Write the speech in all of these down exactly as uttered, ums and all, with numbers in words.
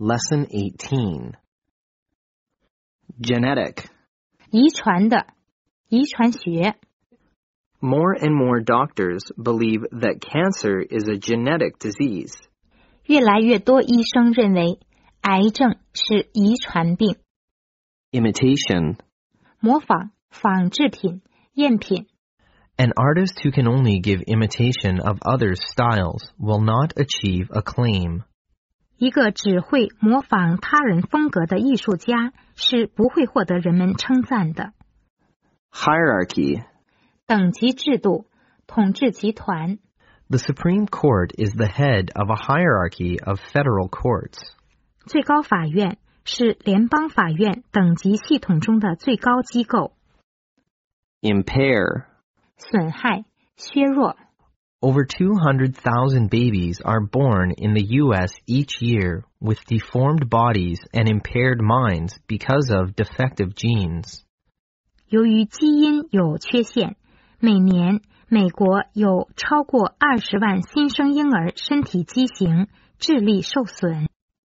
Lesson eighteen. Genetic. 遗传的，遗传学。 More and more doctors believe that cancer is a genetic disease. 越来越多医生认为癌症是遗传病。 Imitation. 模仿、仿制品、赝品。 An artist who can only give imitation of others' styles will not achieve acclaim. 一个只会模仿他人风格的艺术家是不会获得人们称赞的。 Hierarchy. 等级制度，统治集团。 The Supreme Court is the head of a hierarchy of federal courts. 最高法院是联邦法院等级系统中的最高机构。 Impair. 损害、削弱。 Over two hundred thousand babies are born in the U S each year with deformed bodies and impaired minds because of defective genes. 由于基因有缺陷，每年美国有超过二十万新生婴儿身体畸形，智力受损。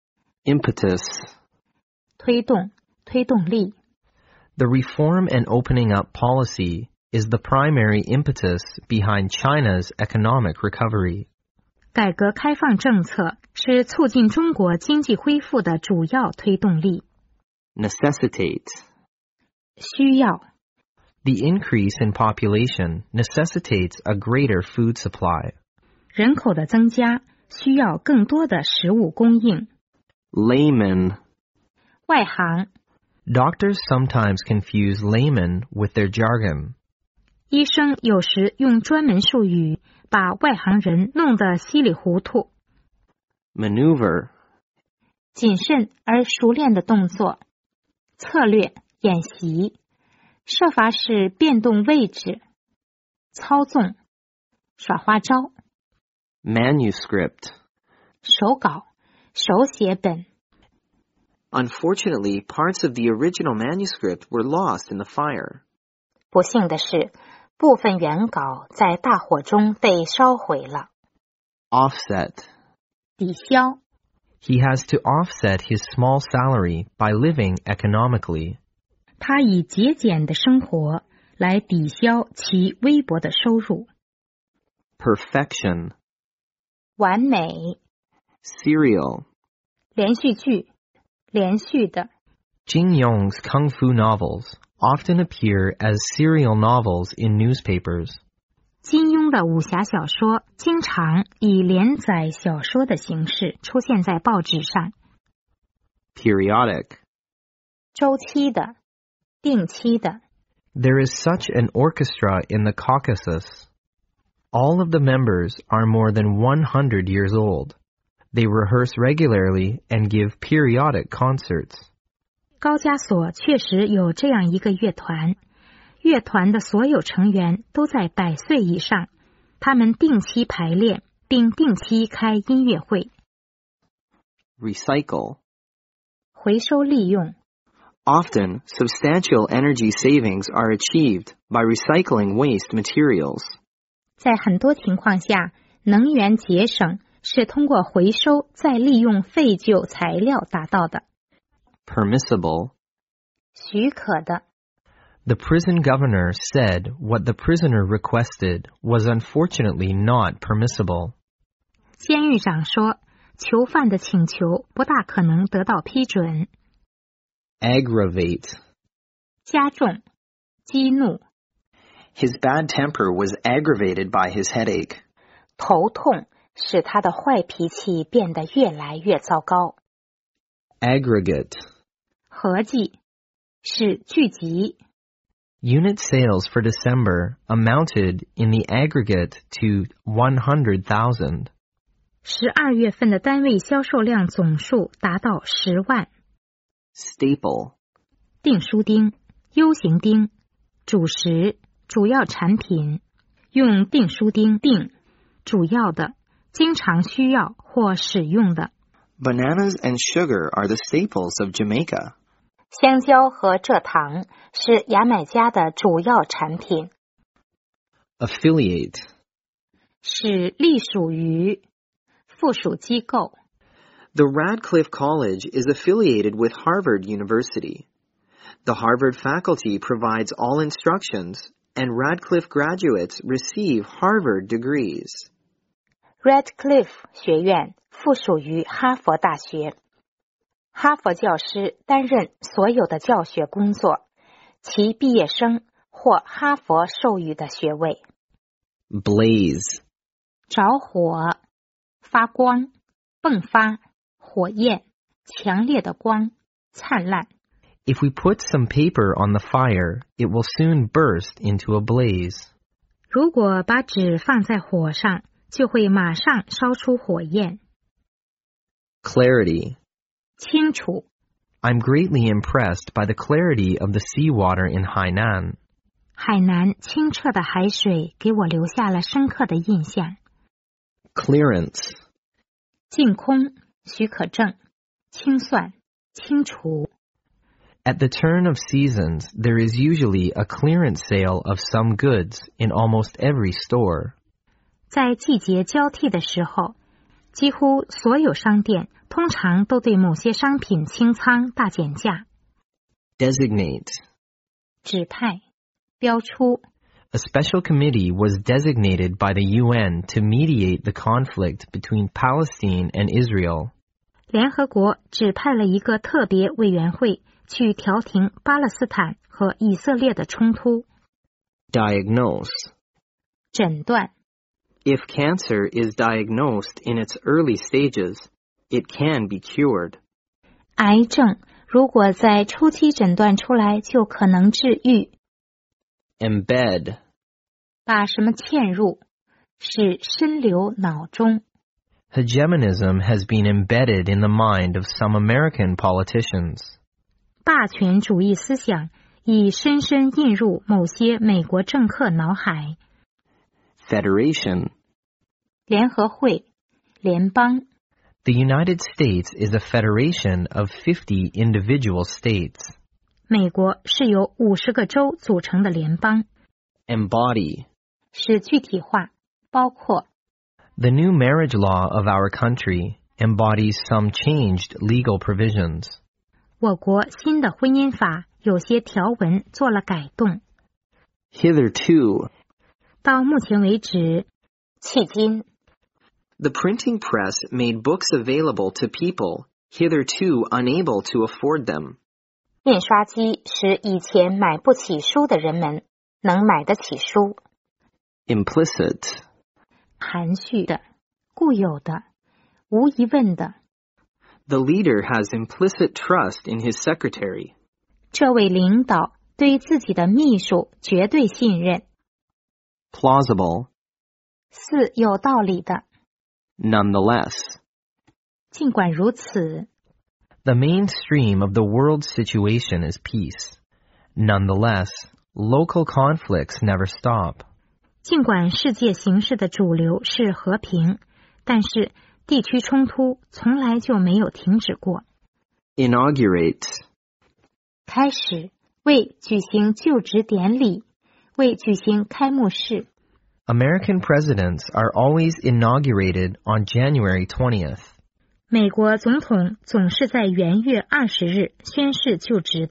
Impetus. 推动、推动力。 The reform and opening up policy is the primary impetus behind China's economic recovery. 改革开放政策是促进中国经济恢复的主要推动力。 Necessitate. 需要。 The increase in population necessitates a greater food supply. 人口的增加需要更多的食物供应。 Layman. 外行。 Doctors sometimes confuse laymen with their jargon. 医生有时用专门术语把外行人弄得稀里糊涂。 Maneuver. 谨慎而熟练的动作。策略、演习。设法使变动位置。操纵。耍花招。 Manuscript. 手稿、手写本。 Unfortunately, parts of the original manuscript were lost in the fire. 不幸的是，部分原稿在大火中被烧毁了。 Offset. 抵消。 He has to offset his small salary by living economically. 他以节俭的生活来抵消其微薄的收入。 Perfection. 完美。 Serial. 连续剧，连续的。 Jin Yong's kung fu novels often appear as serial novels in newspapers. 金庸的武侠小说经常以连载小说的形式出现在报纸上。 Periodic. 周期的，定期的。 There is such an orchestra in the Caucasus. All of the members are more than one hundred years old. They rehearse regularly and give periodic concerts. 高加索确实有这样一个乐团，乐团的所有成员都在百岁以上，他们定期排练，并定期开音乐会。 Recycle. 回收利用。 Often, substantial energy savings are achieved by recycling waste materials. 在很多情况下，能源节省是通过回收再利用废旧材料达到的。 Permissible. 许可的。 The prison governor said what the prisoner requested was unfortunately not permissible. 监狱长说，囚犯的请求不大可能得到批准。 Aggravate. 加重，激怒。 His bad temper was aggravated by his headache. 头痛使他的坏脾气变得越来越糟糕。 Aggregate. 合计，是聚集。 Unit sales for December amounted in the aggregate to one hundred thousand. 十二月份的单位销售量总数达到十万。 Staple. 订书钉、U型钉、主食、主要产品。用订书钉订，主要的，经常需要或使用的。 Bananas and sugar are the staples of Jamaica. 香蕉和蔗糖是牙买加的主要产品。 Affiliate. 是隶属于附属机构。 The Radcliffe College is affiliated with Harvard University. The Harvard faculty provides all instructions, and Radcliffe graduates receive Harvard degrees. Radcliffe 学院附属于哈佛大学。哈佛教师担任所有的教学工作，其毕业生获哈佛授予的学位。 Blaze. 着火，发光，迸发，火焰，强烈的光，灿烂。 If we put some paper on the fire, it will soon burst into a blaze. 如果把纸放在火上，就会马上烧出火焰。 Clarity. 清楚。 I'm greatly impressed by the clarity of the seawater in Hainan. 海南清澈的海水给我留下了深刻的印象。 Clearance. 净空，许可证，清算，清除。 At the turn of seasons, there is usually a clearance sale of some goods in almost every store. 在季节交替的时候，几乎所有商店通常都对某些商品清仓大减价。 Designate. 指派，标出。 A special committee was designated by the U N to mediate the conflict between Palestine and Israel. 联合国指派了一个特别委员会去调停巴勒斯坦和以色列的冲突。 Diagnose. 诊断。 If cancer is diagnosed in its early stages, it can be cured. 癌症如果在初期诊断出来，就可能治愈。 Embed. 把什么嵌入，使深流脑中。 Hegemonism has been embedded in the mind of some American politicians. 霸权主义思想已深深印入某些美国政客脑海。 Federation. 联合会，联邦。 The United States is a federation of fifty individual states. 美国是由五十个州组成的联邦。 Embody. 是具体化，包括。 The new marriage law of our country embodies some changed legal provisions. 我国新的婚姻法有些条文做了改动。 Hitherto. 到目前为止，迄今。 The printing press made books available to people hitherto unable to afford them. 印刷机使以前买不起书的人们能买得起书。 Implicit. 含蓄的，固有的，无疑问的。 The leader has implicit trust in his secretary. 这位领导对自己的秘书绝对信任。 Plausible. 似有道理的。 Nonetheless. 尽管如此。 The mainstream of the world's situation is peace. Nonetheless, local conflicts never stop. 尽管世界形势的主流是和平，但是地区冲突从来就没有停止过。 Inaugurate. 开始，为举行就职典礼，为举行开幕式。 American presidents are always inaugurated on January twentieth. 美国总统总是在元月二十日宣誓就职。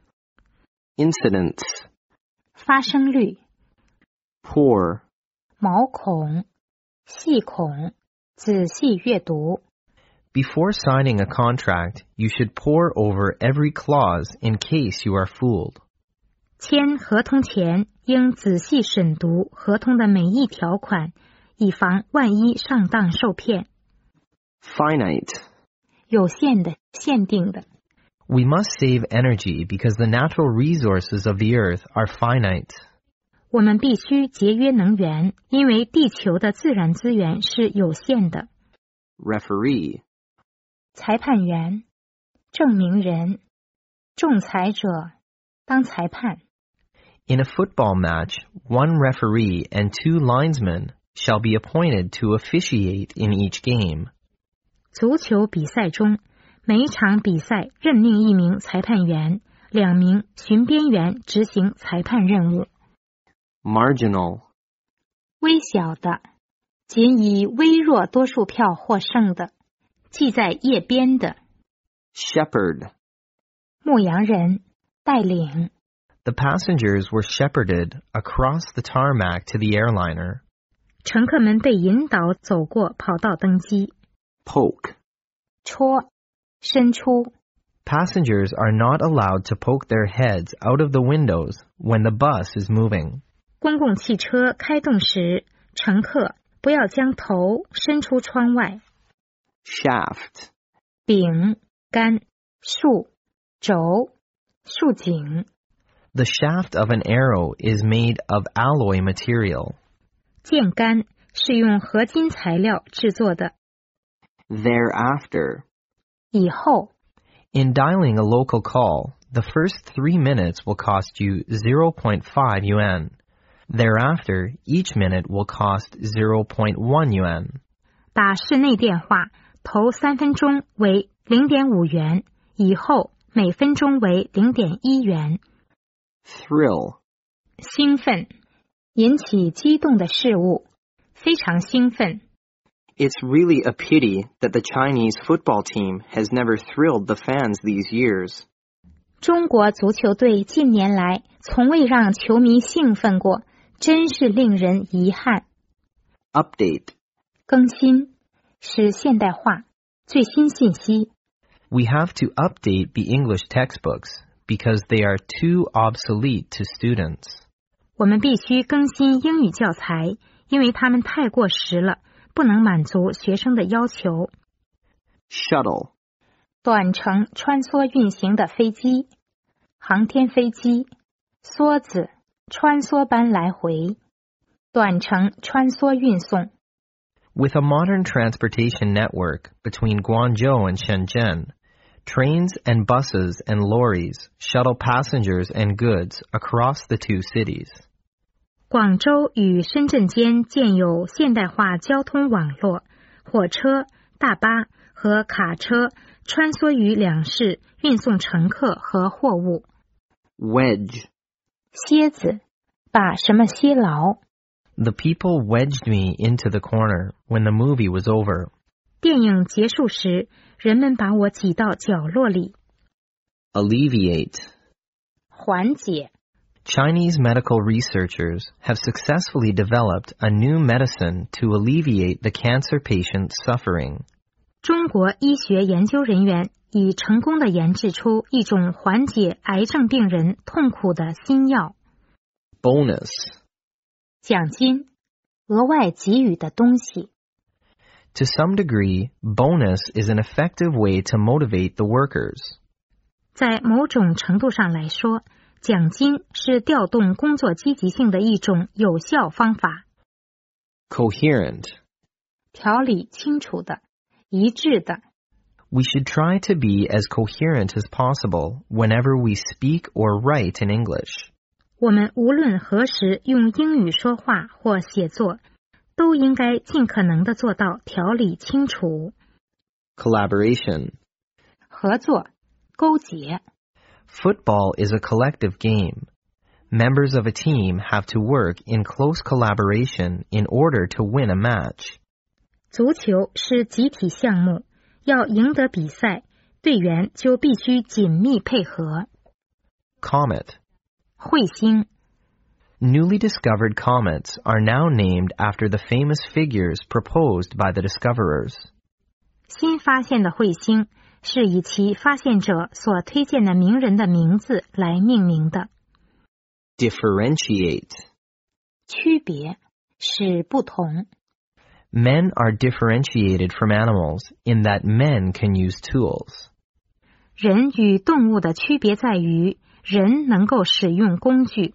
Incidents. 发生率。 Pore. 毛孔，细孔，仔细阅读。 Before signing a contract, you should pore over every clause in case you are fooled. 签合同前应仔细审读合同的每一条款，以防万一上当受骗。 Finite. 有限的，限定的。 We must save energy because the natural resources of the earth are finite. 我们必须节约能源，因为地球的自然资源是有限的。 Referee. 裁判员，证明人，仲裁者，当裁判。 In a football match, one referee and two linesmen shall be appointed to officiate in each game. 足球比赛中，每一场比赛任命一名裁判员，两名巡边员执行裁判任务。 Marginal. 微小的，仅以微弱多数票获胜的。 系在叶边的。 Shepherd. 牧羊人，带领。 The passengers were shepherded across the tarmac to the airliner. 乘客们被引导走过跑道登机。 Poke. 戳，伸出。 Passengers are not allowed to poke their heads out of the windows when the bus is moving. 公共汽车开动时，乘客不要将头伸出窗外。 Shaft. 柄、杆、束、轴、束颈。 The shaft of an arrow is made of alloy material. 箭杆是用合金材料制作的。 Thereafter. 以后。 In dialing a local call, the first three minutes will cost you zero point five yuan. Thereafter, each minute will cost zero point one yuan. 打市内电话，头三分钟为零点五元，以后每分钟为零点一元。 Thrill. 兴奋，引起激动的事物，非常兴奋。 It's really a pity that the Chinese football team has never thrilled the fans these years. 中国足球队近年来从未让球迷兴奋过，真是令人遗憾。 Update. 更新，是现代化，最新信息。 We have to update the English textbooks because they are too obsolete to students. 我们必须更新英语教材，因为它们太过时了。不能满足学生的要求。 Shuttle. 短程穿梭运行的飞机，航天飞机，梭子，穿梭般来回，短程穿梭运送。 With a modern transportation network between Guangzhou and Shenzhen, trains and buses and lorries shuttle passengers and goods across the two cities. 广州与深圳间建有现代化交通网络，火车、大巴和卡车穿梭于两市，运送乘客和货物。 Wedge. 楔子，把什么楔牢。 The people wedged me into the corner when the movie was over. 电影结束时，人们把我挤到角落里。 Alleviate. 缓解。 Chinese medical researchers have successfully developed a new medicine to alleviate the cancer patient's suffering. 中国医学研究人员已成功地研制出一种缓解癌症病人痛苦的新药。 Bonus. 奖金，额外给予的东西。 To some degree, bonus is an effective way to motivate the workers. 在某种程度上来说，奖金是调动工作积极性的一种有效方法。 Coherent. 条理清楚的，一致的。 We should try to be as coherent as possible whenever we speak or write in English. 我们无论何时用英语说话或写作，都应该尽可能地做到条理清楚。 Collaboration. 合作，勾结。 Football is a collective game. Members of a team have to work in close collaboration in order to win a match. 足球是集体项目，要赢得比赛，队员就必须紧密配合。 Comet. 彗星。 Newly discovered comets are now named after the famous figures proposed by the discoverers. 新发现的彗星是以其发现者所推荐的名人的名字来命名的。 Differentiate. 区别，使不同。 Men are differentiated from animals in that men can use tools. 人与动物的区别在于，人能够使用工具。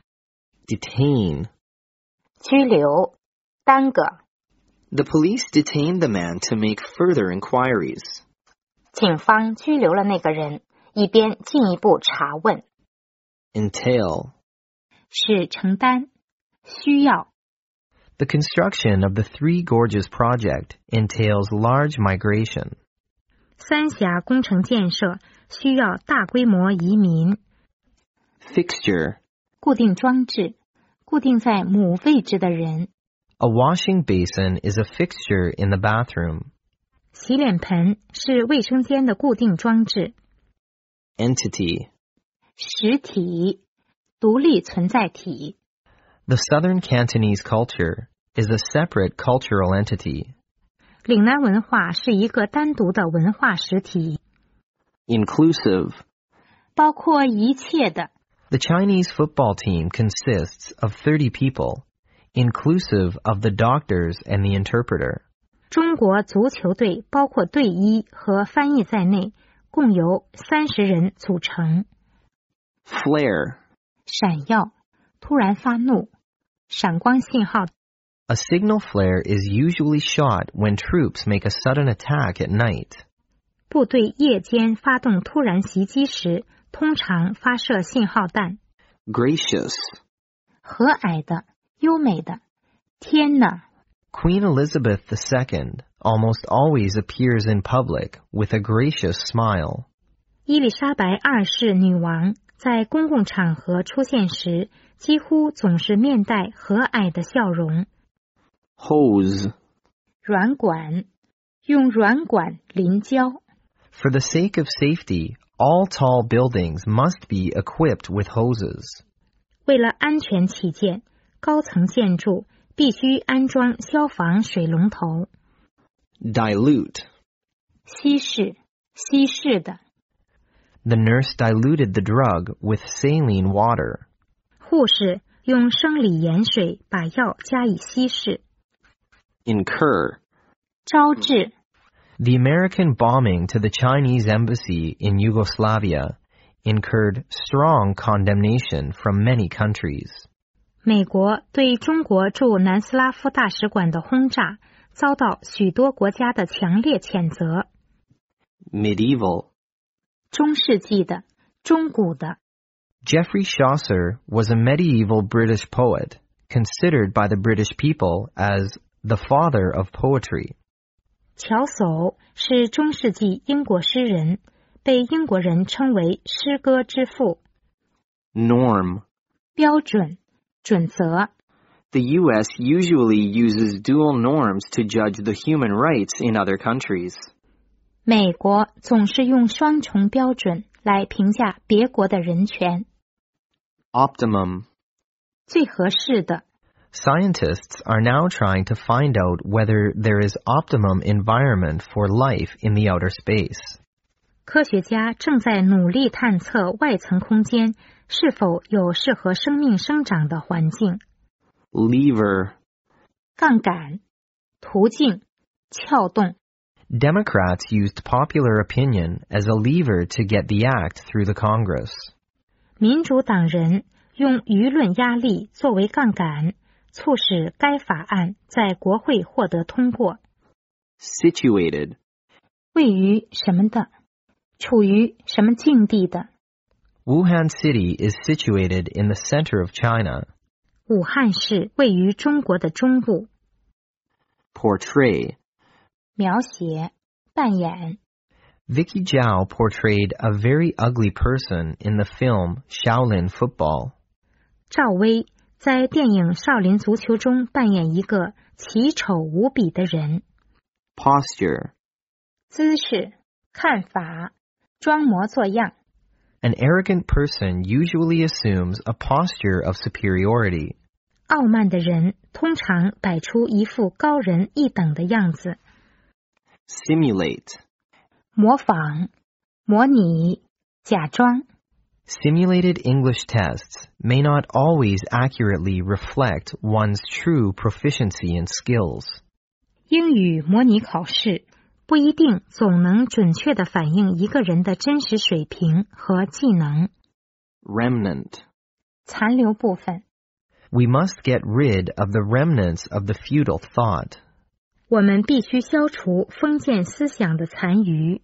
Detain. 拘留，耽搁。 The police detained the man to make further inquiries. 警方拘留了那个人，以便进一步查问。 Entail. 是承担，需要。 The construction of the Three Gorges project entails large migration. 三峡工程建设需要大规模移民。 Fixture. 固定装置，固定在某位置的人。 A washing basin is a fixture in the bathroom. 洗脸盆是卫生间的固定装置。 Entity. 实体，独立存在体。 The Southern Cantonese culture is a separate cultural entity. 岭南文化是一个单独的文化实体。 Inclusive. 包括一切的。 The Chinese football team consists of thirty people, inclusive of the doctors and the interpreter. 中国足球队包括队医和翻译在内，共由三十人组成。 Flare. 闪耀，突然发怒，闪光信号。 A signal flare is usually shot when troops make a sudden attack at night. 部队夜间发动突然袭击时，通常发射信号弹。 Gracious. 和蔼的，优美的。天哪！ Queen Elizabeth the Second almost always appears in public with a gracious smile. 伊丽莎白二世女王在公共场合出现时，几乎总是面带和蔼的笑容。 Hose. 软管，用软管淋浇。 For the sake of safety, all tall buildings must be equipped with hoses. 为了安全起见，高层建筑必须安装消防水龙头。 Dilute. 稀释，稀释的。 The nurse diluted the drug with saline water. 护士用生理盐水把药加以稀释。 Incur. 招致。 The American bombing to the Chinese embassy in Yugoslavia incurred strong condemnation from many countries. 美国对中国驻南斯拉夫大使馆的轰炸遭到许多国家的强烈谴责。 Medieval. 中世纪的，中古的。 Geoffrey Chaucer was a medieval British poet, considered by the British people as the father of poetry. 乔叟是中世纪英国诗人，被英国人称为诗歌之父。 Norm. 标准，准则。 The U S usually uses dual norms to judge the human rights in other countries. 美国总是用双重标准来评价别国的人权。 Optimum. 最合适的。 Scientists are now trying to find out whether there is optimum environment for life in the outer space. 科学家正在努力探测外层空间是否有适合生命生长的环境。 Lever. 杠杆，途径，撬动。 Democrats used popular opinion as a lever to get the act through the Congress. 民主党人用舆论压力作为杠杆，促使该法案在国会获得通过。 Situated. 位于什么的，处于什么境地的。 Wuhan City is situated in the center of China. 武汉市位于中国的中部。 Portray. 描写，扮演。 Vicky Zhao portrayed a very ugly person in the film Shaolin Football. 赵薇在电影《少林足球》中扮演一个奇丑无比的人。 Posture. 姿势，看法，装模作样。 An arrogant person usually assumes a posture of superiority. 傲慢的人通常摆出一副高人一等的样子。 Simulate. 模仿，模拟，假装。 Simulated English tests may not always accurately reflect one's true proficiency and skills. 英语模拟考试不一定总能准确地反映一个人的真实水平和技能。 Remnant. 残留部分。 We must get rid of the remnants of the feudal thought. 我们必须消除封建思想的残余。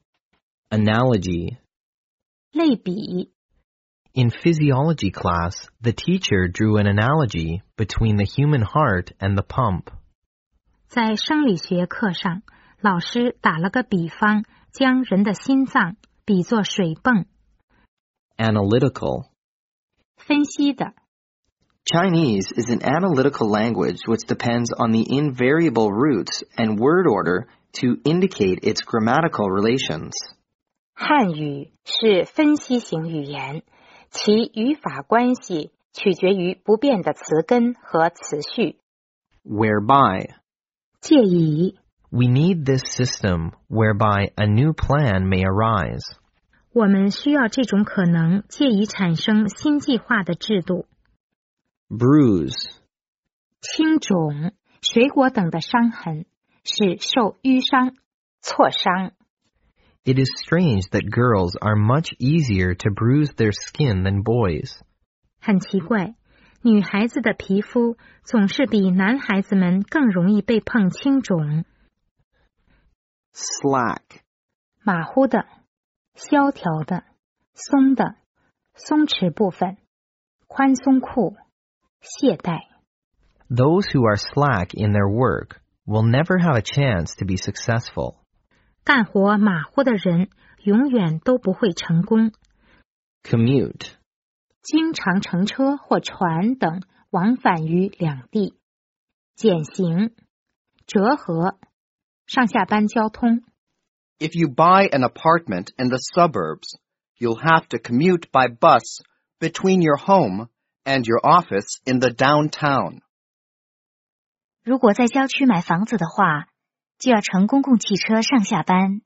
Analogy. 类比。 In physiology class, the teacher drew an analogy between the human heart and the pump. 在生理学课上，老师打了个比方，将人的心脏比作水泵。 Analytical. 分析的。 Chinese is an analytical language which depends on the invariable roots and word order to indicate its grammatical relations. 汉语是分析型语言，其语法关系取决于不变的词根和词序。 Whereby. 借以 We need this system whereby a new plan may arise. 我们需要这种可能借以产生新计划的制度。 Bruise. 青肿、水果等的伤痕是受淤伤、挫伤。 It is strange that girls are much easier to bruise their skin than boys. 很奇怪，女孩子的皮肤总是比男孩子们更容易被碰青肿。 Slack. 马虎的、萧条的、松的、松弛部分、宽松裤、懈怠。 Those who are slack in their work will never have a chance to be successful. 干活马虎的人永远都不会成功。 Commute. 经常乘车或船等往返于两地。减行、折合、上下班交通。 If you buy an apartment in the suburbs, you'll have to commute by bus between your home and your office in the downtown. 如果在郊区买房子的话，就要乘公共汽车上下班。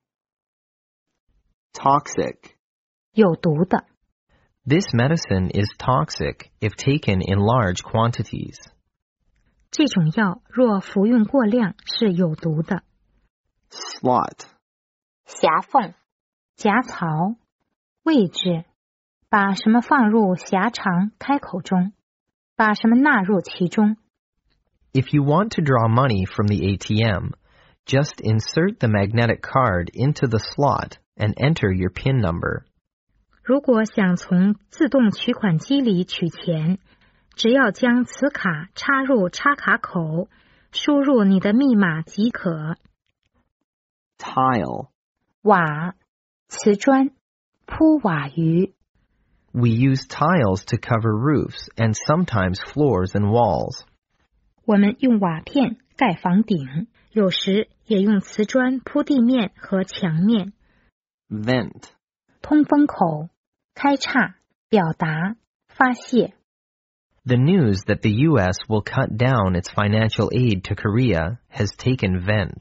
Toxic. 有毒的。 This medicine is toxic if taken in large quantities. 这种药若服用过量是有毒的。 Slot. 狭缝、夹槽、位置，把什么放入狭长开口中，把什么纳入其中。 If you want to draw money from the A T M, just insert the magnetic card into the slot and enter your PIN number. 如果想从自动取款机里取钱，只要将磁卡插入插卡口，输入你的密码即可。 Tile. 瓦、瓷砖、铺瓦鱼。 We use tiles to cover roofs and sometimes floors and walls. 我们用瓦片盖房顶，有时也用瓷砖铺地面和墙面。 Vent. 通风口、开岔、表达、发泄。 The news that the U S will cut down its financial aid to Korea has taken vent.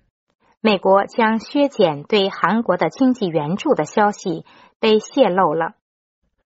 美国将削减对韩国的经济援助的消息被泄露了。